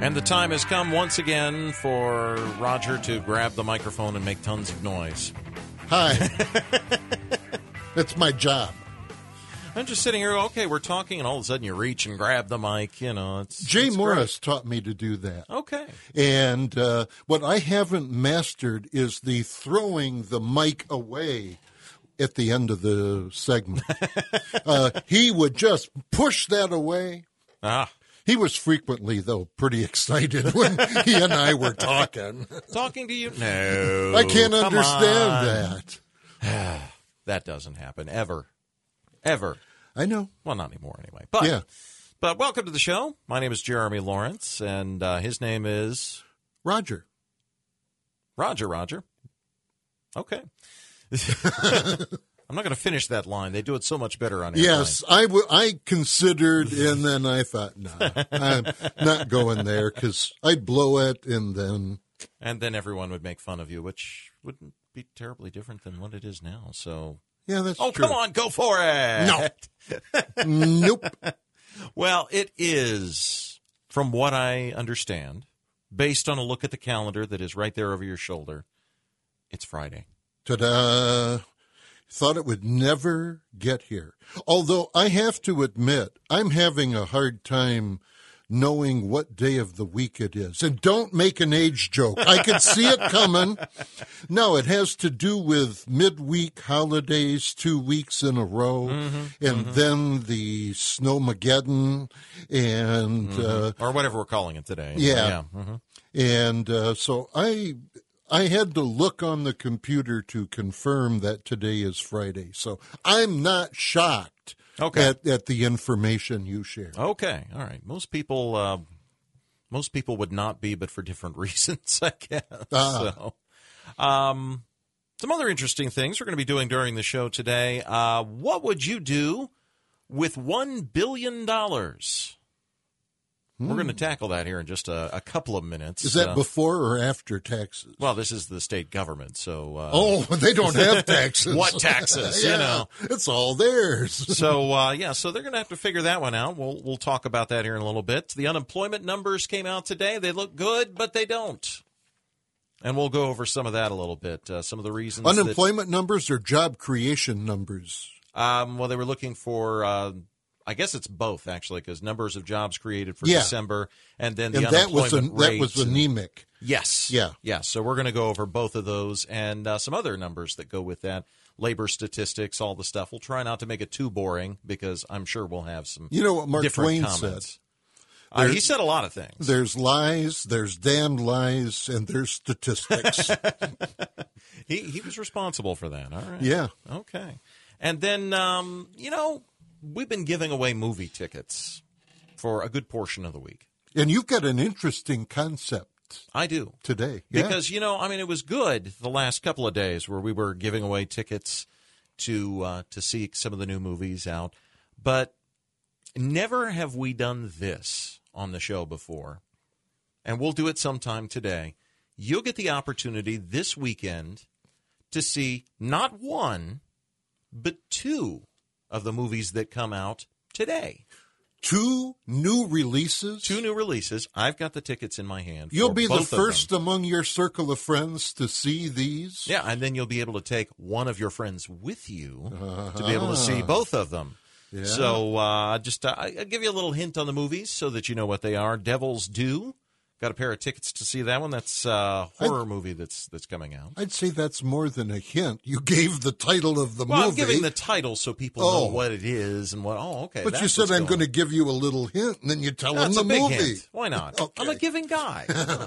And the time has come once again for Roger to grab the microphone and make tons of noise. Hi. That's my job. I'm just sitting here, okay, we're talking, and all of a sudden you reach and grab the mic. You know, it's Jay Morris taught me to do that. Okay. And what I haven't mastered is the throwing the mic away at the end of the segment. He would just push that away. He was frequently, though, pretty excited when he and I were talking. Talking to you? No. I can't understand that. That doesn't happen, ever. Ever. I know. Well, not anymore, anyway. But, yeah. But welcome to the show. My name is Jeremy Lawrence, and his name is... Roger. Roger. Okay. I'm not going to finish that line. They do it so much better on airplane. Yes, I considered, and then I thought, no, I'm not going there because I'd blow it, and then... And then everyone would make fun of you, which wouldn't be terribly different than what it is now, so... Yeah, that's true. Oh, come on, go for it! No. Nope. Well, it is, from what I understand, based on a look at the calendar that is right there over your shoulder, it's Friday. Ta-da! Thought it would never get here. Although I have to admit, I'm having a hard time knowing what day of the week it is. And don't make an age joke. I could see it coming. No, it has to do with midweek holidays, 2 weeks in a row, and then the Snowmageddon, and... or whatever we're calling it today. Yeah. And so I had to look on the computer to confirm that today is Friday. So I'm not shocked at the information you shared. Okay. All right. Most people would not be, but for different reasons, I guess. So, some other interesting things we're going to be doing during the show today. What would you do with $1 billion? We're going to tackle that here in just a couple of minutes. Is that before or after taxes? Well, this is the state government, so... they don't have taxes. What taxes, yeah, you know? It's all theirs. So, so they're going to have to figure that one out. We'll talk about that here in a little bit. The unemployment numbers came out today. They look good, but they don't. And we'll go over some of that a little bit, some of the reasons. Unemployment numbers or job creation numbers? Well, they were looking for... I guess it's both, actually, because numbers of jobs created for December, and then the unemployment rate. That was anemic. Yes. Yeah. Yeah. So we're going to go over both of those and some other numbers that go with that. Labor statistics, all the stuff. We'll try not to make it too boring because I'm sure we'll have some You know what Mark Twain comments. He said a lot of things. There's lies, there's damned lies, and there's statistics. He was responsible for that. All right. Yeah. Okay. And then, we've been giving away movie tickets for a good portion of the week. And you've got an interesting concept. I do. Today. Because, it was good the last couple of days where we were giving away tickets to see some of the new movies out. But never have we done this on the show before. And we'll do it sometime today. You'll get the opportunity this weekend to see not one, but two of the movies that come out today. Two new releases? Two new releases. I've got the tickets in my hand. You'll be the first among your circle of friends to see these? Yeah, and then you'll be able to take one of your friends with you to be able to see both of them. Yeah. So I'll give you a little hint on the movies so that you know what they are. Devil's Due. Got a pair of tickets to see that one. That's a horror movie that's coming out. I'd say that's more than a hint. You gave the title of the movie. Well, I'm giving the title so people know what it is and what. Oh, okay. But you said I'm going to give you a little hint, and then you tell them the movie. Hint. Why not? Okay. I'm a giving guy.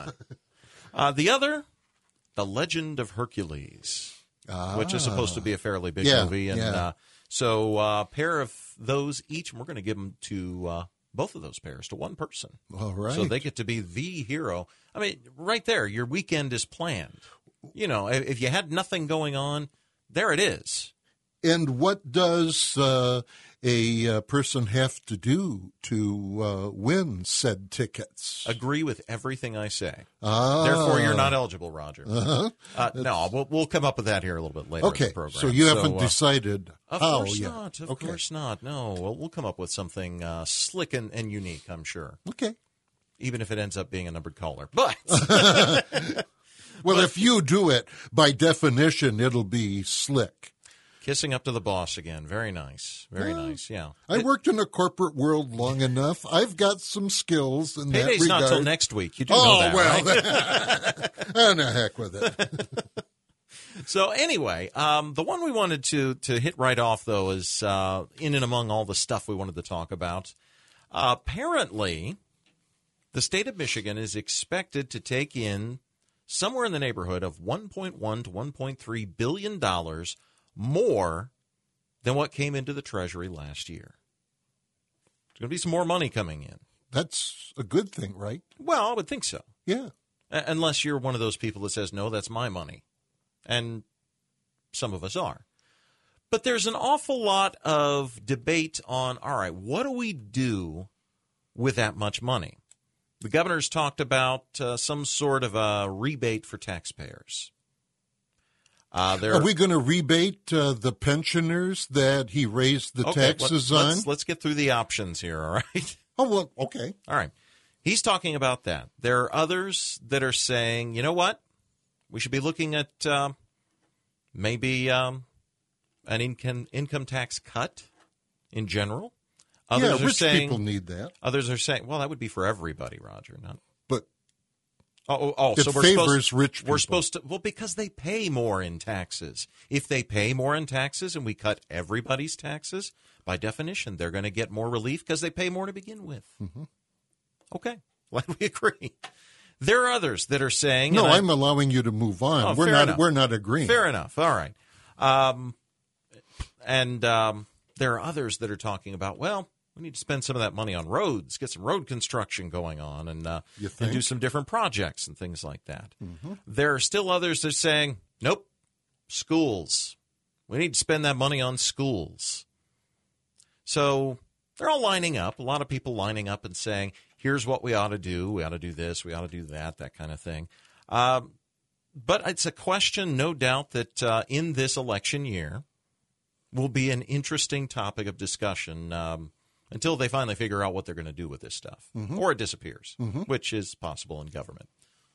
The other, The Legend of Hercules, which is supposed to be a fairly big movie, and so a pair of those each. And we're going to give them to. Both of those pairs to one person. All right. So they get to be the hero. I mean, right there, your weekend is planned. If you had nothing going on, there it is. And what does a person have to do to win said tickets? Agree with everything I say. Therefore, you're not eligible, Roger. No, we'll come up with that here a little bit later in the program. So you haven't decided how course yet? Not. Of course not. No, we'll come up with something slick and unique, I'm sure. Okay. even if it ends up being a numbered caller. But well, if you do it, by definition, it'll be slick. Kissing up to the boss again. Very nice. Very nice, yeah. I worked in a corporate world long enough. I've got some skills in that regard. Payday's not till next week. You do know that, right? Oh, no, heck with it. So anyway, the one we wanted to hit right off, though, is in and among all the stuff we wanted to talk about. Apparently, the state of Michigan is expected to take in somewhere in the neighborhood of $1.1 to $1.3 billion more than what came into the Treasury last year. There's going to be some more money coming in. That's a good thing, right? Well, I would think so. Yeah. Unless you're one of those people that says, no, that's my money. And some of us are. But there's an awful lot of debate on, all right, what do we do with that much money? The governor's talked about some sort of a rebate for taxpayers. Are we going to rebate the pensioners that he raised the taxes on? Let's get through the options here, all right? Oh, well, okay. All right. He's talking about that. There are others that are saying, you know what? We should be looking at maybe an income tax cut in general. Others rich people need that. Others are saying, well, that would be for everybody, Roger. Not. But it so favors rich people. We're supposed to, well, because they pay more in taxes. If they pay more in taxes and we cut everybody's taxes, by definition, they're going to get more relief because they pay more to begin with. Mm-hmm. Okay, glad we agree. There are others that are saying... No, I'm allowing you to move on. Oh, we're not agreeing. Fair enough. All right. There are others that are talking about, well, we need to spend some of that money on roads, get some road construction going on, and do some different projects and things like that. Mm-hmm. There are still others that are saying, nope, schools. We need to spend that money on schools. So they're all lining up, a lot of people lining up and saying, here's what we ought to do. We ought to do this. We ought to do that, that kind of thing. But it's a question, no doubt, that in this election year will be an interesting topic of discussion until they finally figure out what they're going to do with this stuff. Mm-hmm. Or it disappears, which is possible in government.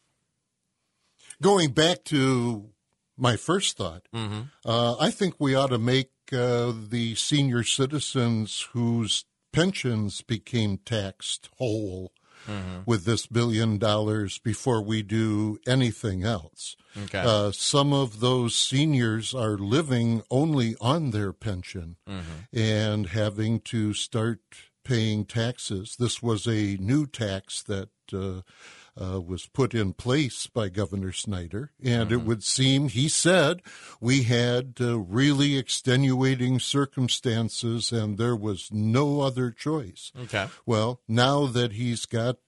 Going back to my first thought, I think we ought to make the senior citizens whose pensions became taxed whole with this $1 billion before we do anything else. Okay. Some of those seniors are living only on their pension and having to start paying taxes. This was a new tax that was put in place by Governor Snyder, and it would seem, he said, we had really extenuating circumstances, and there was no other choice. Okay. Well, now that he's got,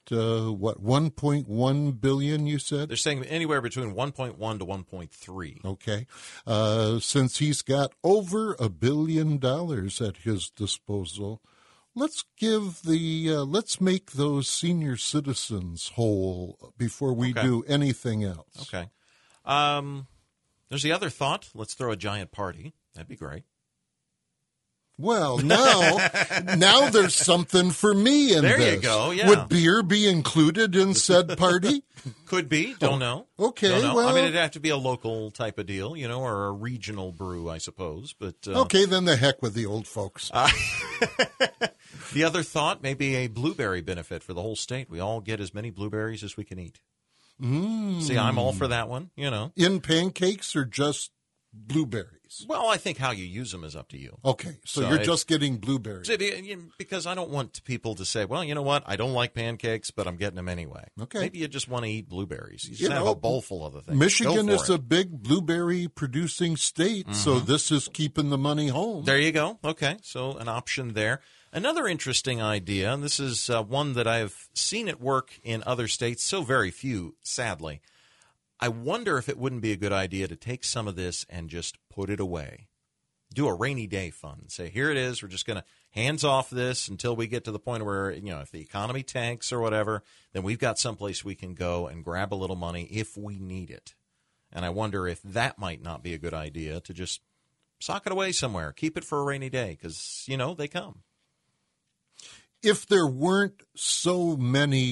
$1.1 billion, you said? They're saying anywhere between 1.1 to 1.3. Okay. Since he's got over $1 billion at his disposal, let's make those senior citizens whole before we do anything else. Okay. There's the other thought. Let's throw a giant party. That'd be great. Well, now there's something for me in this. There you go, yeah. Would beer be included in said party? Could be. Don't know. Okay, don't know. well... I mean, it'd have to be a local type of deal, or a regional brew, I suppose. But okay, then the heck with the old folks. The other thought, maybe a blueberry benefit for the whole state. We all get as many blueberries as we can eat. See, I'm all for that one, In pancakes or just blueberries? Well, I think how you use them is up to you. Okay, so you're just getting blueberries. Because I don't want people to say, well, you know what, I don't like pancakes, but I'm getting them anyway. Okay. Maybe you just want to eat blueberries. You just have a bowl full of the things. Michigan is a big blueberry-producing state, so this is keeping the money home. There you go. Okay, so an option there. Another interesting idea, and this is one that I've seen at work in other states, so very few, sadly. I wonder if it wouldn't be a good idea to take some of this and just put it away. Do a rainy day fund. Say, here it is. We're just going to hands off this until we get to the point where, if the economy tanks or whatever, then we've got someplace we can go and grab a little money if we need it. And I wonder if that might not be a good idea to just sock it away somewhere. Keep it for a rainy day because, they come. If there weren't so many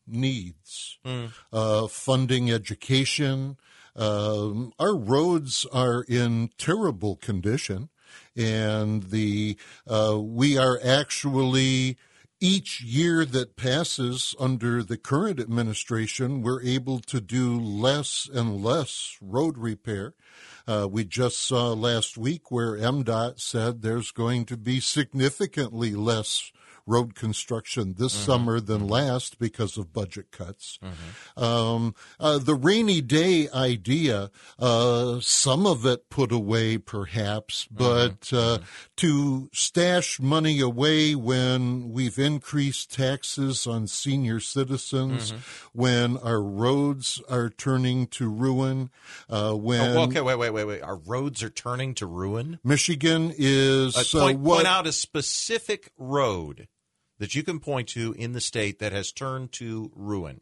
needs, funding education. Our roads are in terrible condition, and we are actually, each year that passes under the current administration, we're able to do less and less road repair. We just saw last week where MDOT said there's going to be significantly less road construction this summer than last because of budget cuts. The rainy day idea, some of it put away perhaps, but to stash money away when we've increased taxes on senior citizens, when our roads are turning to ruin, when... okay, wait. Our roads are turning to ruin? Michigan is... point out a specific road that you can point to in the state that has turned to ruin.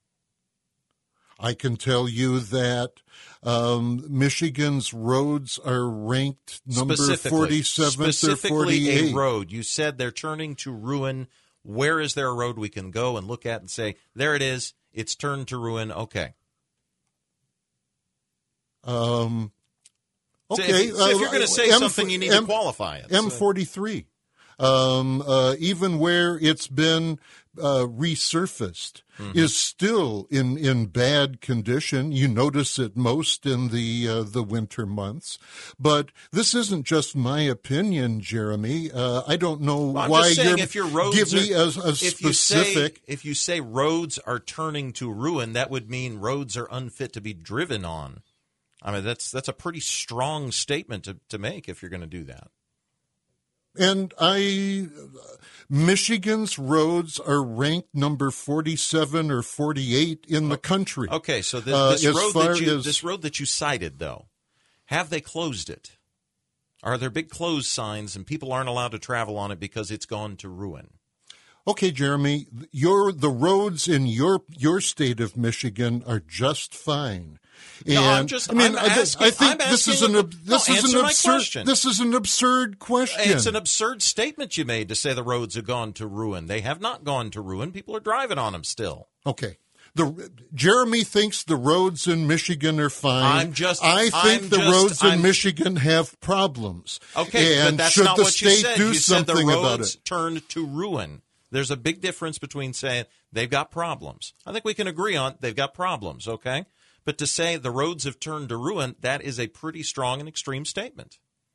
I can tell you that Michigan's roads are ranked number 47th or 48. Specifically a road. You said they're turning to ruin. Where is there a road we can go and look at and say, there it is, it's turned to ruin, okay. Okay. So if you're going to say something, you need to qualify it. M43. Even where it's been resurfaced, is still in bad condition. You notice it most in the winter months. But this isn't just my opinion, Jeremy. I don't know why you're if your roads give me a specific. If you say roads are turning to ruin, that would mean roads are unfit to be driven on. I mean, that's a pretty strong statement to make if you're going to do that. And Michigan's roads are ranked number 47 or 48 in the country. Okay, so this road that you cited, though, have they closed it? Are there big closed signs and people aren't allowed to travel on it because it's gone to ruin? Okay, Jeremy, the roads in your state of Michigan are just fine. I think this is an absurd question. It's an absurd statement you made to say the roads have gone to ruin. They have not gone to ruin. People are driving on them still. Okay. Jeremy thinks the roads in Michigan are fine. I think the roads in Michigan have problems. Okay, and but that's should not the what state you said. do You said something the about roads it? turned to ruin. There's a big difference between saying they've got problems. I think we can agree on they've got problems, okay? But to say the roads have turned to ruin, that is a pretty strong and extreme statement.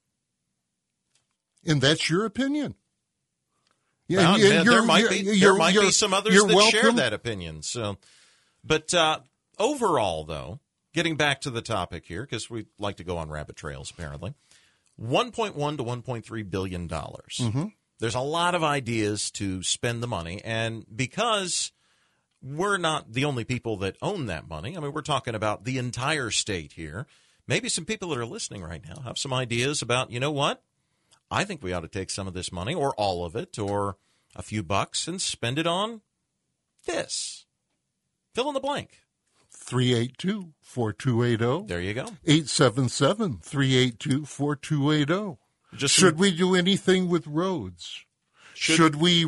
And that's your opinion. Yeah, there might be some others that share that opinion. So, but overall, though, getting back to the topic here, because we like to go on rabbit trails, apparently, $1.1 to $1.3 billion. There's a lot of ideas to spend the money, and because we're not the only people that own that money, I mean, we're talking about the entire state here, maybe some people that are listening right now have some ideas about, you know what, I think we ought to take some of this money, or all of it, or a few bucks, and spend it on this. Fill in the blank. 382-4280. There you go. 877-382-4280. Should we do anything with roads? Should we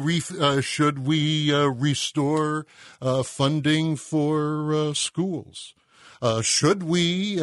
restore funding for schools? Should we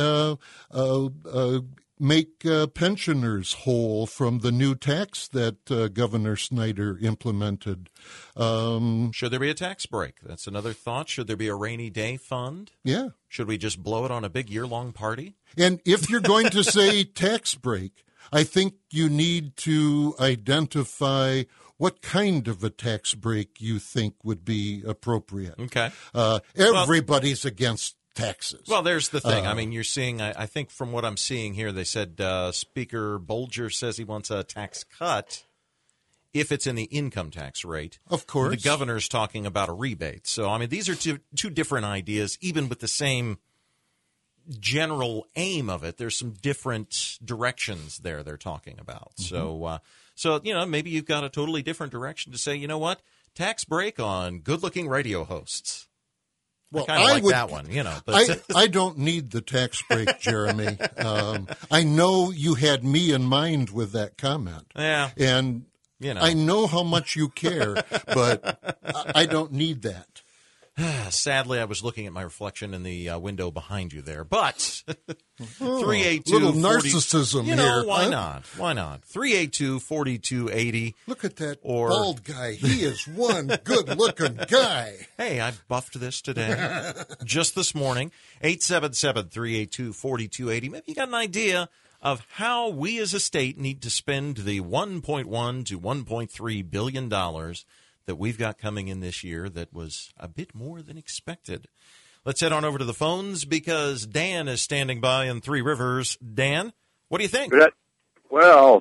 make pensioners whole from the new tax that Governor Snyder implemented? Should there be a tax break? That's another thought. Should there be a rainy day fund? Yeah. Should we just blow it on a big year-long party? And if you're going to say tax break, I think you need to identify what kind of a tax break you think would be appropriate. Okay. Everybody's against taxes. Well, there's the thing. I mean, you're seeing, I think from what I'm seeing here, they said Speaker Bolger says he wants a tax cut if it's in the income tax rate. Of course. The governor's talking about a rebate. So, I mean, these are two different ideas, even with the same general aim of it. There's some different directions there they're talking about. Mm-hmm. So maybe you've got a totally different direction to say, you know what, tax break on good-looking radio hosts. Well, I kind of like that one, But I don't need the tax break, Jeremy. I know you had me in mind with that comment. Yeah. And I know how much you care, but I don't need that. Sadly, I was looking at my reflection in the window behind you there. But 382 little narcissism you know, here. why huh? not? Why not? 382-4280. Look at that Or- bald guy. He is one good-looking guy. Hey, I buffed this today, just this morning. 877-382-4280. Maybe you got an idea of how we as a state need to spend the $1.1 to $1.3 billion that we've got coming in this year that was a bit more than expected. Let's head on over to the phones because Dan is standing by in Three Rivers. Dan, what do you think? Well,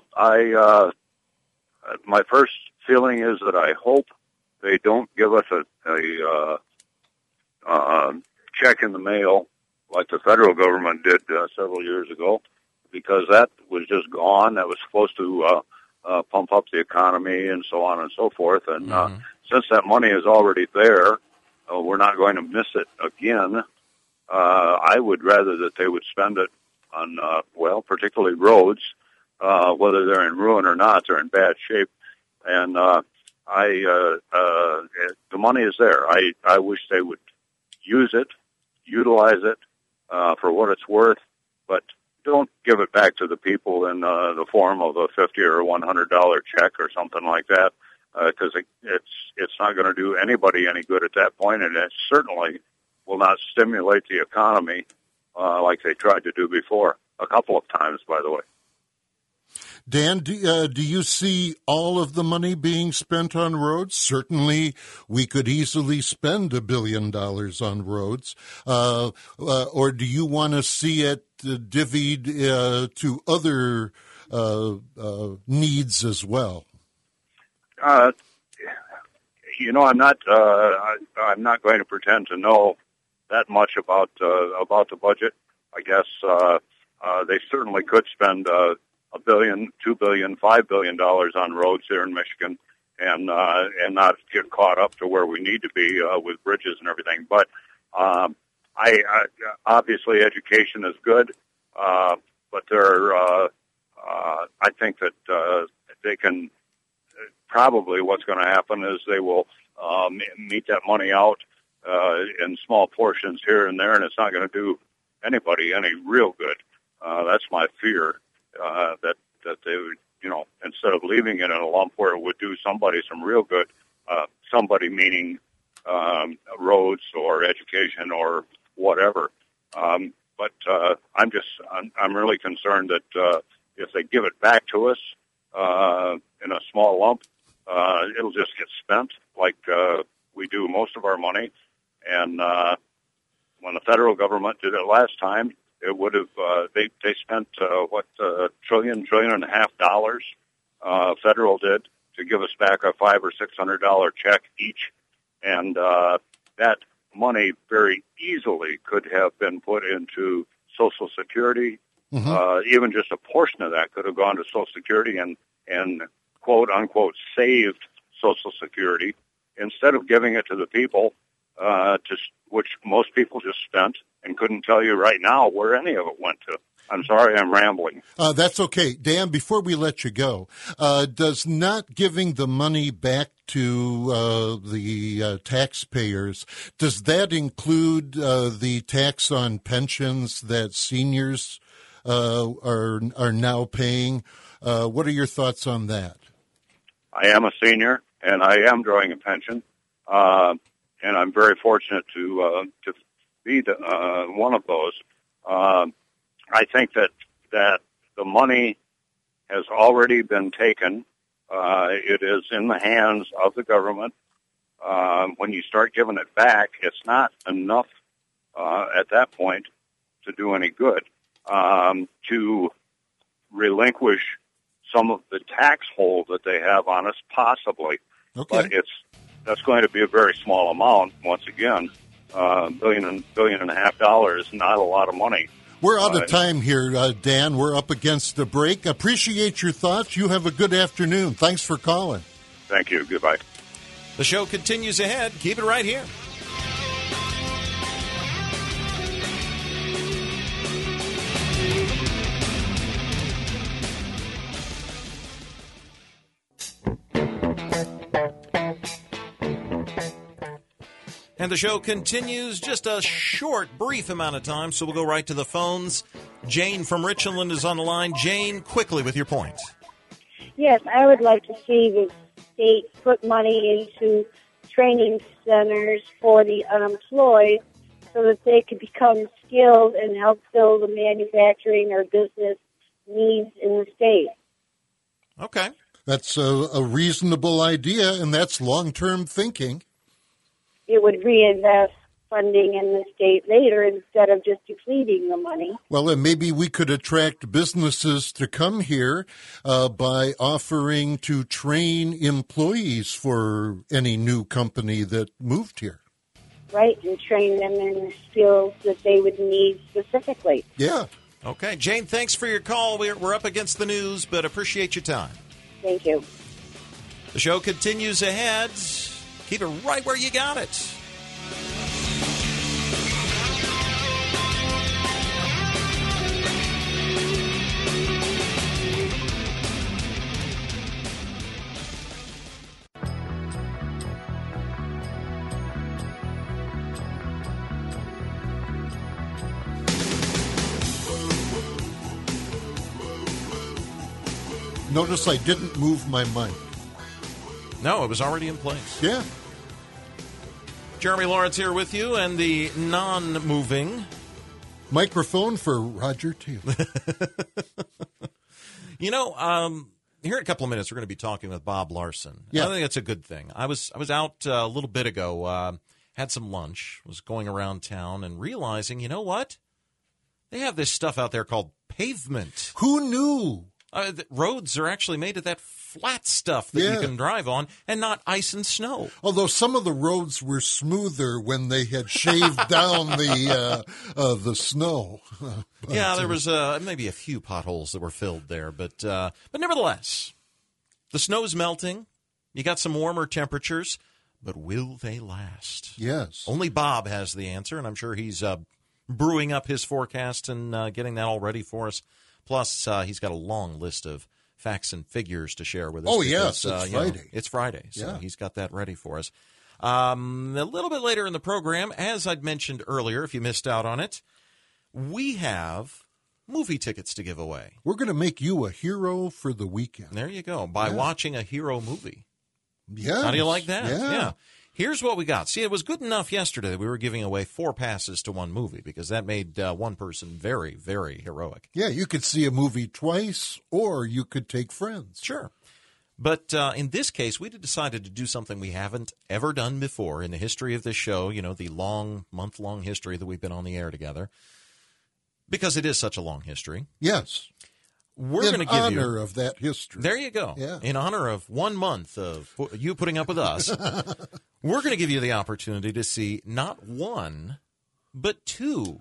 my first feeling is that I hope they don't give us a check in the mail like the federal government did several years ago, because that was just gone. That was supposed to pump up the economy and so on and so forth. And since that money is already there, we're not going to miss it again. I would rather that they would spend it on, particularly roads, whether they're in ruin or not, they're in bad shape. And the money is there. I wish they would use it, utilize it for what it's worth, but don't give it back to the people in the form of a $50 or $100 check or something like that, because it's not going to do anybody any good at that point, and it certainly will not stimulate the economy like they tried to do before, a couple of times, by the way. Dan, do you see all of the money being spent on roads? Certainly, we could easily spend $1 billion on roads. Or do you want to see it divvied to other needs as well? I'm not going to pretend to know that much about the budget. I guess they certainly could spend $1 billion, $2 billion, $5 billion on roads here in Michigan, and not get caught up to where we need to be with bridges and everything. But I obviously education is good, but I think that they can probably what's going to happen is they will meet that money out in small portions here and there, and it's not going to do anybody any real good. That's my fear. That they would, instead of leaving it in a lump where it would do somebody some real good, somebody meaning roads or education or whatever. But I'm really concerned that if they give it back to us in a small lump, it'll just get spent like we do most of our money. And when the federal government did it last time, it would have they spent $1.5 trillion federal did to give us back a $500 or $600 check each, and that money very easily could have been put into Social Security. Even just a portion of that could have gone to Social Security and quote unquote saved Social Security instead of giving it to the people, which most people just spent and couldn't tell you right now where any of it went to. I'm sorry, I'm rambling. That's okay. Dan, before we let you go, does not giving the money back to the taxpayers, does that include the tax on pensions that seniors are now paying? What are your thoughts on that? I am a senior, and I am drawing a pension, and I'm very fortunate to be one of those. I think that the money has already been taken. It is in the hands of the government. When you start giving it back, it's not enough at that point to do any good. To relinquish some of the tax hold that they have on us, possibly. Okay. But that's going to be a very small amount. Once again, $1.5 billion, not a lot of money. We're out of time here, Dan. We're up against the break. Appreciate your thoughts. You have a good afternoon. Thanks for calling. Thank you. Goodbye. The show continues ahead. Keep it right here. And the show continues just a short, brief amount of time, so we'll go right to the phones. Jane from Richland is on the line. Jane, quickly with your point. Yes, I would like to see the state put money into training centers for the unemployed so that they could become skilled and help fill the manufacturing or business needs in the state. Okay. That's a reasonable idea, and that's long-term thinking. It would reinvest funding in the state later instead of just depleting the money. Well, and maybe we could attract businesses to come here by offering to train employees for any new company that moved here. Right, and train them in the skills that they would need specifically. Yeah. Okay. Jane, thanks for your call. We're up against the news, but appreciate your time. Thank you. The show continues ahead. Keep it right where you got it. Notice I didn't move my mic. No, it was already in place. Yeah. Jeremy Lawrence here with you, and the non-moving Microphone for Roger Taylor. Here in a couple of minutes, we're going to be talking with Bob Larson. Yeah. I think that's a good thing. I was out a little bit ago, had some lunch, was going around town, and realizing, you know what? They have this stuff out there called pavement. Who knew? Roads are actually made of that flat stuff that you can drive on and not ice and snow. Although some of the roads were smoother when they had shaved down the snow. Yeah, there was maybe a few potholes that were filled there, but nevertheless, the snow's melting. You got some warmer temperatures, but will they last? Yes. Only Bob has the answer, and I'm sure he's brewing up his forecast and getting that all ready for us. Plus, he's got a long list of facts and figures to share with us. Oh, because, yes, it's Friday. It's Friday, so Yeah. he's got that ready for us. A little bit later in the program, as I'd mentioned earlier, if you missed out on it, we have movie tickets to give away. We're going to make you a hero for the weekend. There you go, by watching a hero movie. Yeah. How do you like that? Yeah. Here's what we got. See, it was good enough yesterday that we were giving away 4 passes to one movie because that made one person very, very heroic. Yeah, you could see a movie twice, or you could take friends. Sure. But in this case, we decided to do something we haven't ever done before in the history of this show, the long, month-long history that we've been on the air together, because it is such a long history. Yes. We're going to give in you honor of that history. There you go. Yeah. In honor of 1 month of you putting up with us, we're going to give you the opportunity to see not one, but 2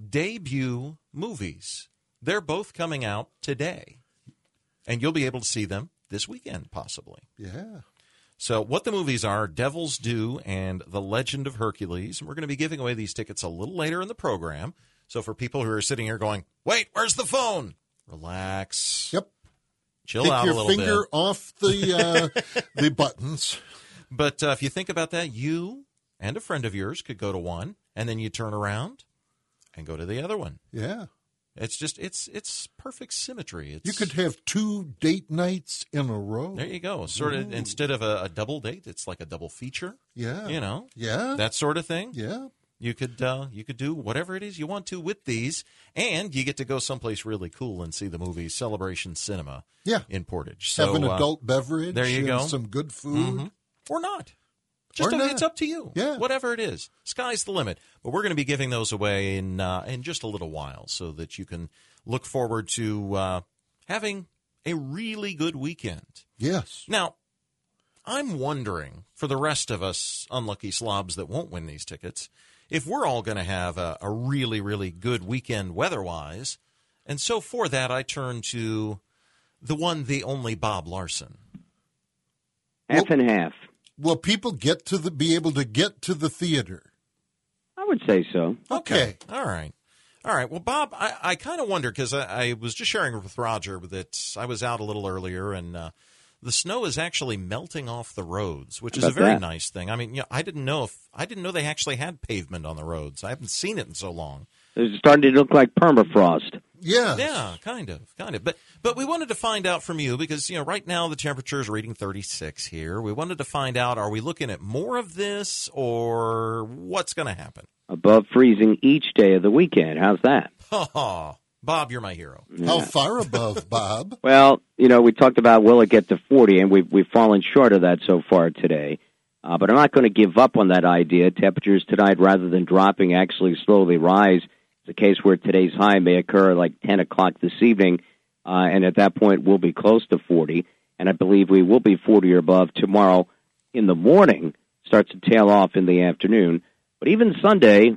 debut movies. They're both coming out today, and you'll be able to see them this weekend, possibly. Yeah. So what the movies are, Devil's Due and The Legend of Hercules. And we're going to be giving away these tickets a little later in the program. So for people who are sitting here going, wait, where's the phone? Relax. Yep. Chill out a little bit. Take your finger off the buttons. But if you think about that, you and a friend of yours could go to one, and then you turn around and go to the other one. Yeah. It's just it's perfect symmetry. You could have 2 date nights in a row. There you go. Sort of instead of a double date, it's like a double feature. Yeah. Yeah. That sort of thing. Yeah. You could do whatever it is you want to with these, and you get to go someplace really cool and see the movie Celebration Cinema. Yeah. In Portage. So have an adult beverage. There you go. Some good food. Or not. It's up to you. Yeah. Whatever it is. Sky's the limit. But we're going to be giving those away in just a little while so that you can look forward to having a really good weekend. Yes. Now, I'm wondering, for the rest of us unlucky slobs that won't win these tickets, if we're all going to have a really, really good weekend weather-wise. And so for that, I turn to the one, the only Bob Larson. Half and half. Will people be able to get to the theater? I would say so. Okay. All right. Well, Bob, I kind of wonder, because I was just sharing with Roger that I was out a little earlier and the snow is actually melting off the roads, which is How a about very that? nice thing. I mean, I didn't know they actually had pavement on the roads. I haven't seen it in so long. It's starting to look like permafrost. Yeah. Yeah, kind of. But we wanted to find out from you because, right now the temperature is reading 36 here. We wanted to find out, are we looking at more of this or what's going to happen? Above freezing each day of the weekend. How's that? Bob, you're my hero. How far above, Bob? Well, we talked about will it get to 40, and we've fallen short of that so far today. But I'm not going to give up on that idea. Temperatures tonight, rather than dropping, actually slowly rise. It's a case where today's high may occur like 10 o'clock this evening, and at that point we'll be close to 40. And I believe we will be 40 or above tomorrow in the morning. Starts to tail off in the afternoon. But even Sunday,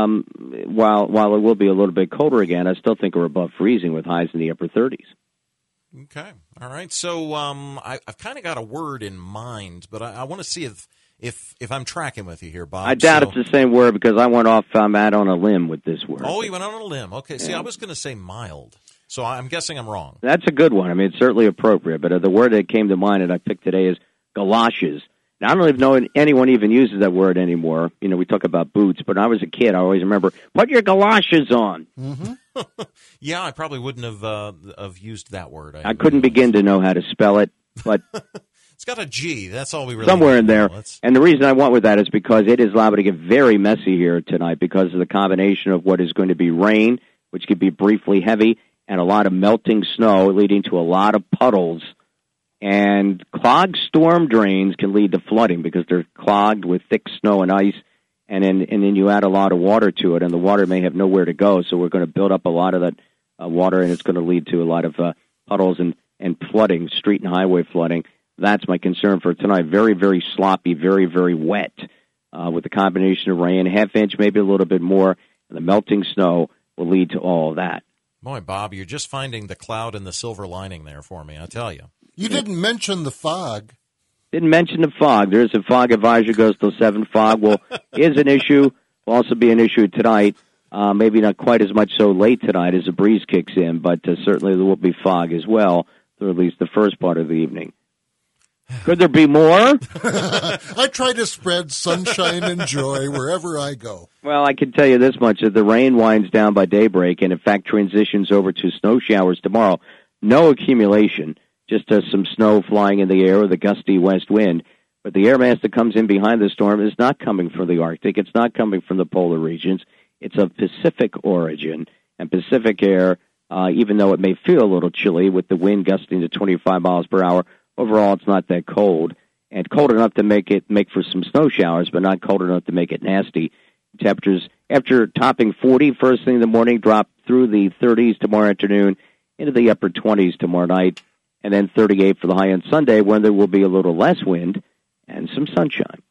while it will be a little bit colder again, I still think we're above freezing with highs in the upper 30s. Okay. All right. So I've kind of got a word in mind, but I want to see if I'm tracking with you here, Bob. I doubt it's the same word because I went off out on a limb with this word. Oh, you went on a limb. Okay. See, I was going to say mild, so I'm guessing I'm wrong. That's a good one. I mean, it's certainly appropriate, but the word that came to mind that I picked today is galoshes. Now, I don't even know anyone even uses that word anymore. We talk about boots, but when I was a kid, I always remember, put your galoshes on. Mm-hmm. Yeah, I probably wouldn't have used that word. I couldn't begin to know how to spell it, but it's got a G. That's all we really somewhere need in to there. know. And the reason I went with that is because it is liable to get very messy here tonight because of the combination of what is going to be rain, which could be briefly heavy, and a lot of melting snow leading to a lot of puddles. And clogged storm drains can lead to flooding because they're clogged with thick snow and ice, and then you add a lot of water to it, and the water may have nowhere to go, so we're going to build up a lot of that water, and it's going to lead to a lot of puddles and flooding, street and highway flooding. That's my concern for tonight. Very, very sloppy, very, very wet with the combination of rain, half inch, maybe a little bit more, and the melting snow will lead to all of that. Boy, Bob, you're just finding the cloud and the silver lining there for me, I tell you. You didn't mention the fog. Didn't mention the fog. There's a fog advisory goes till 7. Fog is an issue. Will also be an issue tonight. Maybe not quite as much so late tonight as the breeze kicks in, but certainly there will be fog as well through at least the first part of the evening. Could there be more? I try to spread sunshine and joy wherever I go. Well, I can tell you this much, that the rain winds down by daybreak and, in fact, transitions over to snow showers tomorrow. No accumulation, just some snow flying in the air with a gusty west wind. But the air mass that comes in behind the storm is not coming from the Arctic. It's not coming from the polar regions. It's of Pacific origin. And Pacific air, even though it may feel a little chilly with the wind gusting to 25 miles per hour, overall it's not that cold. And cold enough to make for some snow showers, but not cold enough to make it nasty. Temperatures, after topping 40 first thing in the morning, drop through the 30s tomorrow afternoon into the upper 20s tomorrow night. And then 38 for the high on Sunday, when there will be a little less wind and some sunshine.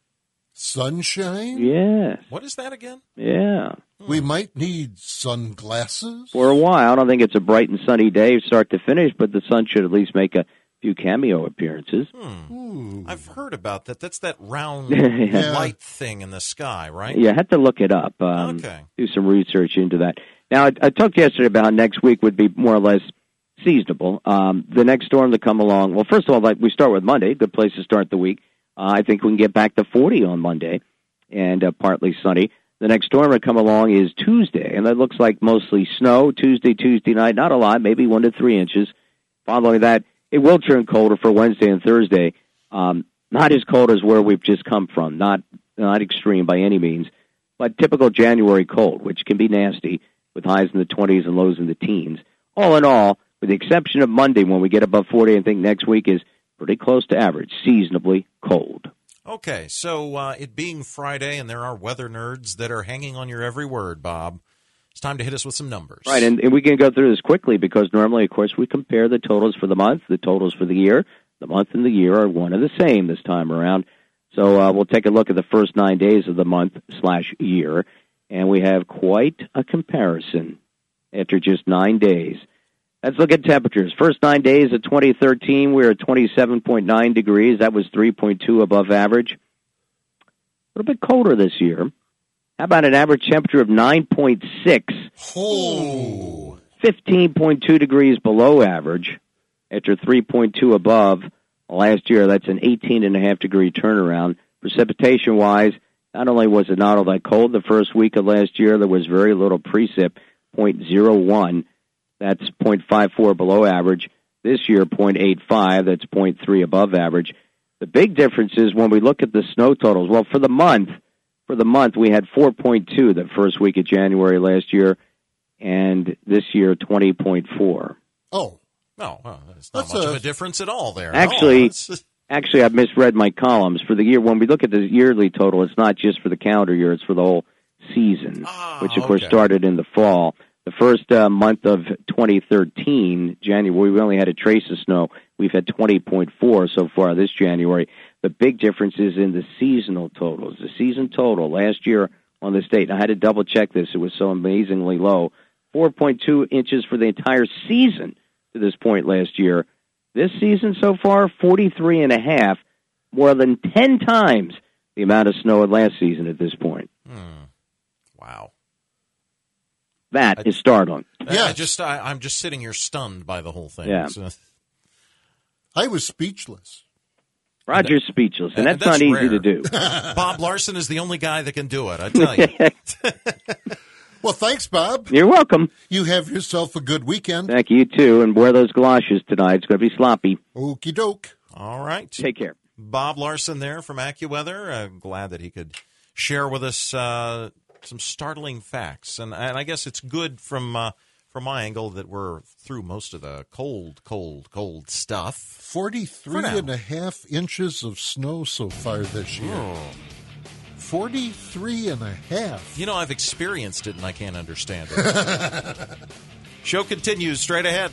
Sunshine? Yes. What is that again? Yeah. We might need sunglasses. For a while. I don't think it's a bright and sunny day start to finish, but the sun should at least make a few cameo appearances. I've heard about that. That's that round Yeah. light thing in the sky, right? Yeah, I had to look it up. Okay. Do some research into that. Now, I talked yesterday about how next week would be more or less seasonable. The next storm to come along, well, first of all, we start with Monday, good place to start the week. I think we can get back to 40 on Monday and partly sunny. The next storm to come along is Tuesday, and that looks like mostly snow Tuesday night, not a lot, maybe 1 to 3 inches. Following that, it will turn colder for Wednesday and Thursday. Not as cold as where we've just come from, not extreme by any means, but typical January cold, which can be nasty with highs in the 20s and lows in the teens. All in all, with the exception of Monday, when we get above 40, I think next week is pretty close to average, seasonably cold. Okay, so it being Friday, and there are weather nerds that are hanging on your every word, Bob, it's time to hit us with some numbers. Right, and we can go through this quickly because normally, of course, we compare the totals for the month, the totals for the year. The month and the year are one and the same this time around. So we'll take a look at the first 9 days of the month/year, and we have quite a comparison after just 9 days. Let's look at temperatures. First 9 days of 2013, we were at 27.9 degrees. That was 3.2 above average. A little bit colder this year. How about an average temperature of 9.6? Oh. 15.2 degrees below average after 3.2 above last year. That's an 18.5-degree turnaround. Precipitation-wise, not only was it not all that cold the first week of last year, there was very little precip, 0.01. That's 0.54 below average. This year, 0.85. That's 0.3 above average. The big difference is when we look at the snow totals. Well, for the month, we had 4.2 the first week of January last year, and this year, 20.4. Oh. No, it's not much of a difference at all there. Actually, I've misread my columns. For the year, when we look at the yearly total, it's not just for the calendar year, it's for the whole season, which, of course, started in the fall. The first month of 2013, January, we only had a trace of snow. We've had 20.4 so far this January. The big difference is in the seasonal totals. The season total last year on this date, and I had to double-check this. It was so amazingly low. 4.2 inches for the entire season to this point last year. This season so far, 43.5, more than 10 times the amount of snow of last season at this point. Wow. That is startling. Yeah, I'm just sitting here stunned by the whole thing. Yeah. So. I was speechless. Roger's speechless, and that's not rare. easy to do. Bob Larson is the only guy that can do it, I tell you. Well, thanks, Bob. You're welcome. You have yourself a good weekend. Thank you, too, and wear those galoshes tonight. It's going to be sloppy. Okie doke. All right. Take care. Bob Larson there from AccuWeather. I'm glad that he could share with us some startling facts. And I guess it's good from my angle that we're through most of the cold stuff. 43.5 inches of snow so far this year. 43.5. You know, I've experienced it and I can't understand it. Show continues straight ahead.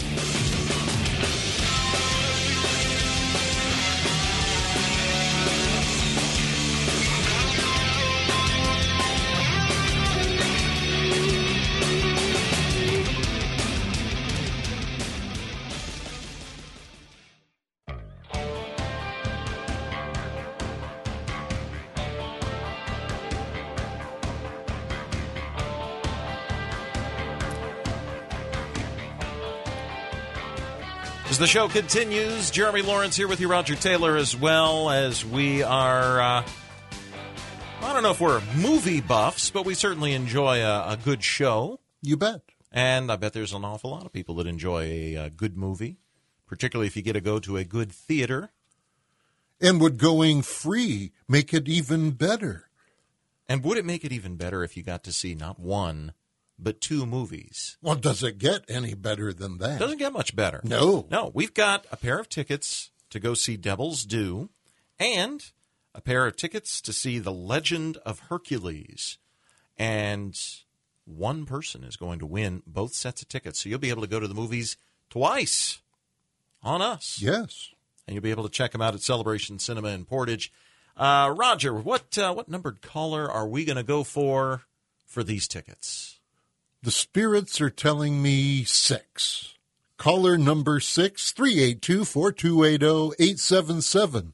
As the show continues, Jeremy Lawrence here with you, Roger Taylor, as well as we are, I don't know if we're movie buffs, but we certainly enjoy a good show. You bet. And I bet there's an awful lot of people that enjoy a good movie, particularly if you get to go to a good theater. And would going free make it even better? And would it make it even better if you got to see not one, but two movies? Well, does it get any better than that? Doesn't get much better. No. No, we've got a pair of tickets to go see Devil's Due and a pair of tickets to see The Legend of Hercules. And one person is going to win both sets of tickets. So you'll be able to go to the movies twice on us. Yes. And you'll be able to check them out at Celebration Cinema in Portage. Roger, what numbered caller are we going to go for these tickets? The spirits are telling me 6. Caller number 6, 382-4280, 877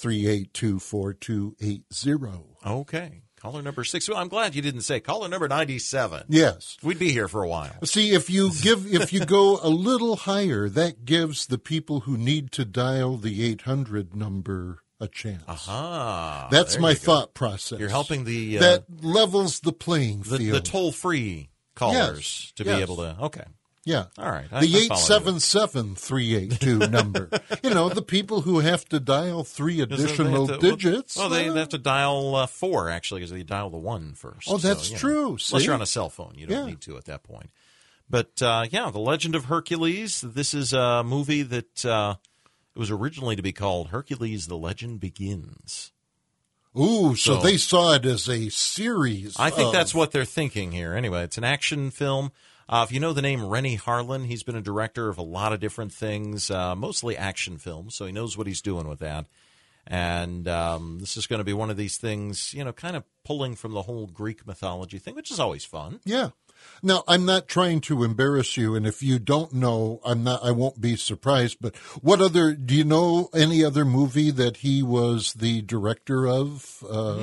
382-4280. Okay. Caller number 6. Well, I'm glad you didn't say caller number 97. Yes. We'd be here for a while. See, if you go a little higher, that gives the people who need to dial the 800 number a chance. Aha. That's there my you go. thought process. You're helping the that levels the playing field. the toll-free callers to be yes. able to. Okay. Yeah. All right. The 877-382 number. You know, the people who have to dial 3 additional digits. Well, they have to dial 4, actually, because they dial the 1 first. Oh, that's so, true. Unless See? you're on a cell phone. You don't need to at that point. But, The Legend of Hercules. This is a movie that it was originally to be called Hercules, The Legend Begins. Ooh, so they saw it as a series. I think that's what they're thinking here. Anyway, it's an action film. If you know the name Rennie Harlin, he's been a director of a lot of different things, mostly action films, so he knows what he's doing with that. And this is going to be one of these things, you know, kind of pulling from the whole Greek mythology thing, which is always fun. Yeah. Now, I'm not trying to embarrass you, and if you don't know, I won't be surprised, but do you know any other movie that he was the director of?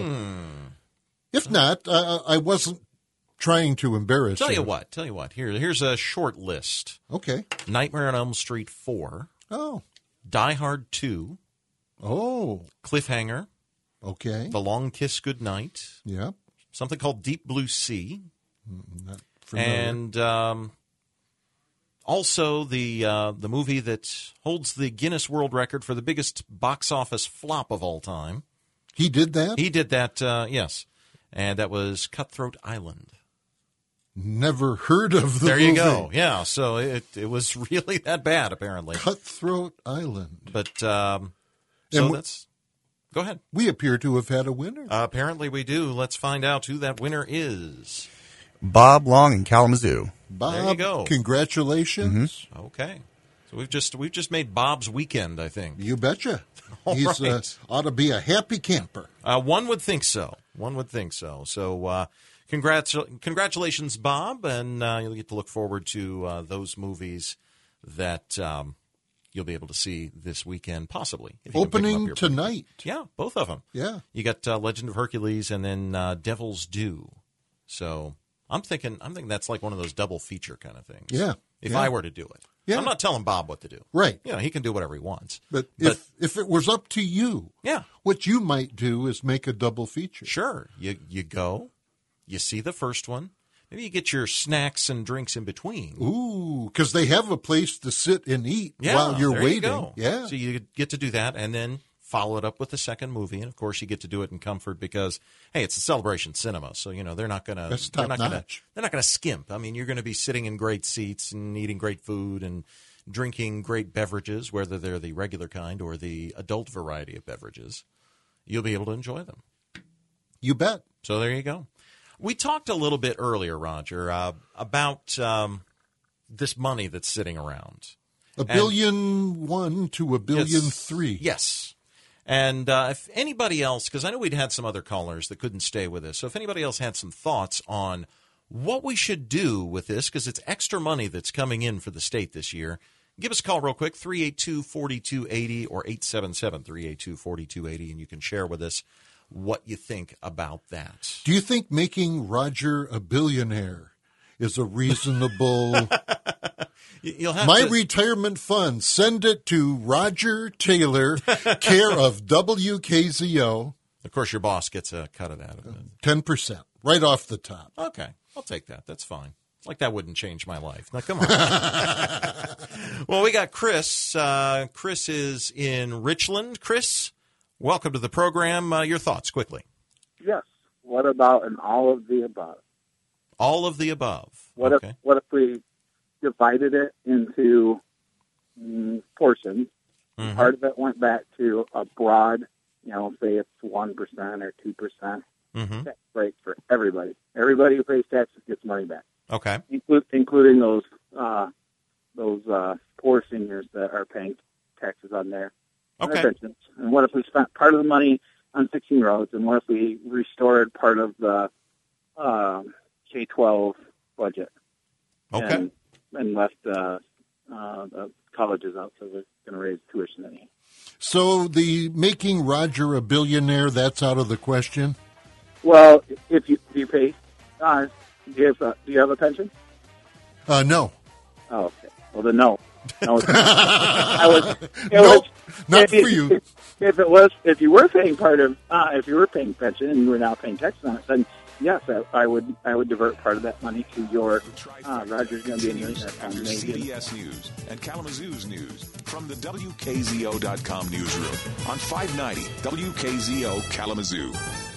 If not, I wasn't trying to embarrass you. Tell you what. Here's a short list. Okay. Nightmare on Elm Street 4. Oh. Die Hard 2, Oh, Cliffhanger, okay. The Long Kiss Goodnight, Yeah. something called Deep Blue Sea, Not familiar. and also the movie that holds the Guinness World Record for the biggest box office flop of all time. He did that? He did that, yes, and that was Cutthroat Island. Never heard of the There movie. you go. Yeah, so it was really that bad, apparently. Cutthroat Island. But And that's. Go ahead. We appear to have had a winner. Apparently, we do. Let's find out who that winner is. Bob Long in Kalamazoo. Bob, there you go. Congratulations. Okay, so we've just made Bob's weekend, I think. You betcha. All He's right. ought to be a happy camper. One would think so. So, congratulations, Bob, and you'll get to look forward to those movies that you'll be able to see this weekend, possibly. if you can pick them up Opening here. tonight. Yeah, both of them. Yeah. You got Legend of Hercules and then Devil's Due. So I'm thinking that's like one of those double feature kind of things. Yeah. If Yeah. I were to do it. Yeah. I'm not telling Bob what to do. Right. You know, he can do whatever he wants. But if it was up to you, Yeah, what you might do is make a double feature. sure. You go, you see the first one. Maybe you get your snacks and drinks in between. Ooh, because they have a place to sit and eat Yeah, while you're there waiting. You go. Yeah. So you get to do that and then follow it up with the second movie. And, of course, you get to do it in comfort because, hey, it's a Celebration Cinema. So, you know, they're not going to That's top notch. They're not going to skimp. I mean, you're going to be sitting in great seats and eating great food and drinking great beverages, whether they're the regular kind or the adult variety of beverages. You'll be able to enjoy them. You bet. So there you go. We talked a little bit earlier, Roger, about this money that's sitting around. $1.1 billion to $1.3 billion. Yes. And if anybody else, because I know we'd had some other callers that couldn't stay with us, so if anybody else had some thoughts on what we should do with this, because it's extra money that's coming in for the state this year, give us a call real quick, 382-4280 or 877-382-4280, and you can share with us what you think about that. Do you think making Roger a billionaire is a reasonable... You'll have My to... retirement fund, send it to Roger Taylor, care of WKZO. Of course, your boss gets a cut of that. 10%, right off the top. Okay, I'll take that. That's fine. Like that wouldn't change my life. Now, come on. Well, we got Chris. Chris is in Richland. Chris, welcome to the program. Your thoughts, quickly. Yes. What about an all of the above? All of the above. What Okay. if we divided it into portions? Mhm. Part of it went back to a broad, say it's 1% or 2% Mm-hmm. tax break for everybody. Everybody who pays taxes gets money back, Okay. including those poor seniors that are paying taxes on their Okay. pensions. And what if we spent part of the money on fixing roads? And what if we restored part of the K-12 budget? Okay. And left the colleges out, so they're going to raise tuition anyhow. So the making Roger a billionaire, that's out of the question? Well, if you do you pay, do you have a pension? No. Oh, okay. Well, then no. No, Nope, if not for you. If you were paying if you were paying pension and you were now paying taxes on it, then yes, I would divert part of that money to your Roger's going to be a millionaire fund. CBS News and Kalamazoo's news from the WKZO.com newsroom on 590 WKZO Kalamazoo.